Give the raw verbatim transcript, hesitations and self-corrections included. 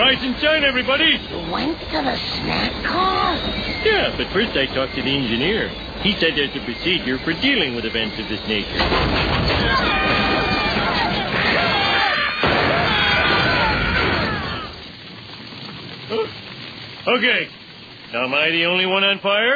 Rise and shine, everybody. You went to the snack car? Yeah, but first I talked to the engineer. He said there's a procedure for dealing with events of this nature. Okay. Now, am I the only one on fire?